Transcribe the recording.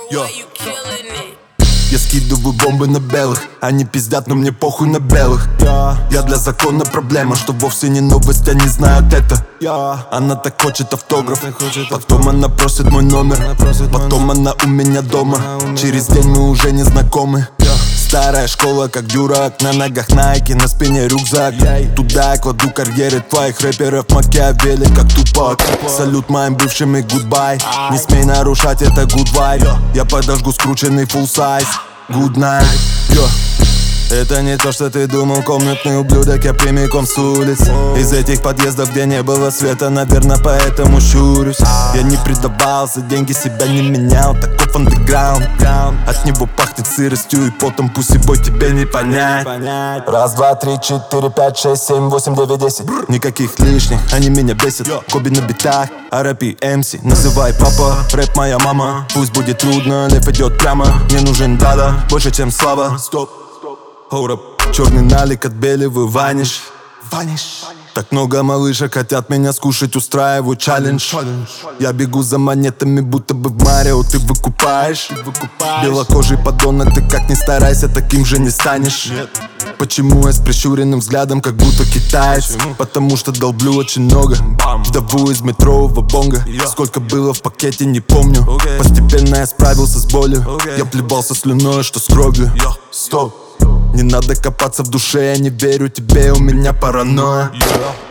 Я скидываю бомбы на белых, они пиздят, но мне похуй на белых. Я для закона проблема, что вовсе не новость, они знают это. Она так хочет автограф, потом она просит мой номер, потом она у меня дома, через день мы уже не знакомы. Старая школа, как дурак, на ногах найки, на спине рюкзак. Туда я кладу карьеры твоих рэперов, Макиавелли, как Тупак. Салют моим бывшим и гудбай, не смей нарушать, это good vibe. Я подожгу скрученный full size, good night. Это не то, что ты думал, комнатный ублюдок, я прямиком с улиц. Из этих подъездов, где не было света, наверное, поэтому щурюсь. Я не предавался, деньги себя не менял, таков андеграунд. От него пахнет сыростью и потом, пусибой, тебе не понять. Раз, два, три, четыре, пять, шесть, семь, восемь, девять, десять. Никаких лишних, они меня бесят. Коби на битах, R.I.P. MC. Называй папа, рэп моя мама. Пусть будет трудно, лев идет прямо. Мне нужен дада, больше чем слава. Стоп. Hold up. Черный налик отбеливаю, ваниш. Так много малышек хотят меня скушать, устраиваю челлендж. Я бегу за монетами, будто бы в Марио ты выкупаешь. Белокожий подонок, ты как ни старайся, таким же не станешь. Почему я с прищуренным взглядом, как будто китаец? Потому что долблю очень много. Вдову из метрового бонга. Сколько было в пакете, не помню. Постепенно я справился с болью. Я плевался слюной, что с кровью. Стоп. Не надо копаться в душе, я не верю тебе, у меня паранойя.